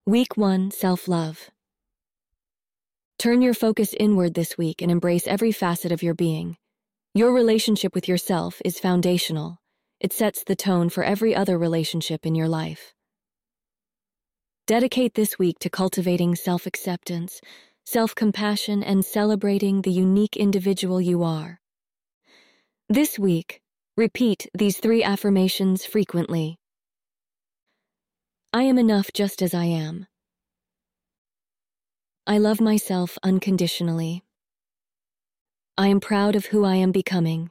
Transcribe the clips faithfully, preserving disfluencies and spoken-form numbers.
Week one, Self-Love. Turn your focus inward this week and embrace every facet of your being. Your relationship with yourself is foundational. It sets the tone for every other relationship in your life. Dedicate this week to cultivating self-acceptance, self-compassion, and celebrating the unique individual you are. This week, repeat these three affirmations frequently. I am enough just as I am. I love myself unconditionally. I am proud of who I am becoming.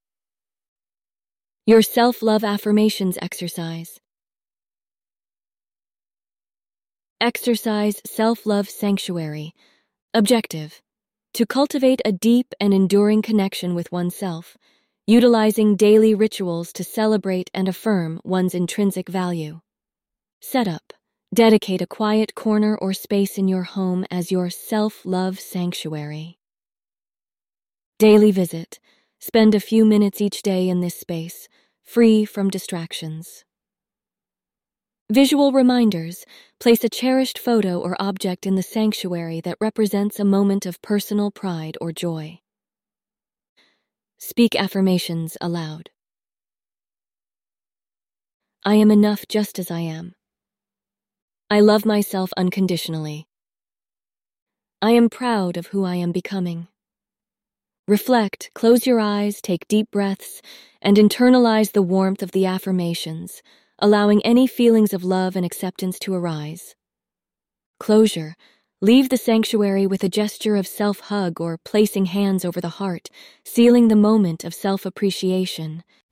Your self-love affirmations exercise. Exercise Self-Love Sanctuary. Objective: to cultivate a deep and enduring connection with oneself, utilizing daily rituals to celebrate and affirm one's intrinsic value. Setup: dedicate a quiet corner or space in your home as your self-love sanctuary. Daily visit: spend a few minutes each day in this space, free from distractions. Visual reminders: place a cherished photo or object in the sanctuary that represents a moment of personal pride or joy. Speak affirmations aloud. I am enough just as I am. I love myself unconditionally. I am proud of who I am becoming. Reflect, close your eyes, take deep breaths, and internalize the warmth of the affirmations, allowing any feelings of love and acceptance to arise. Closure: leave the sanctuary with a gesture of self-hug or placing hands over the heart, sealing the moment of self-appreciation.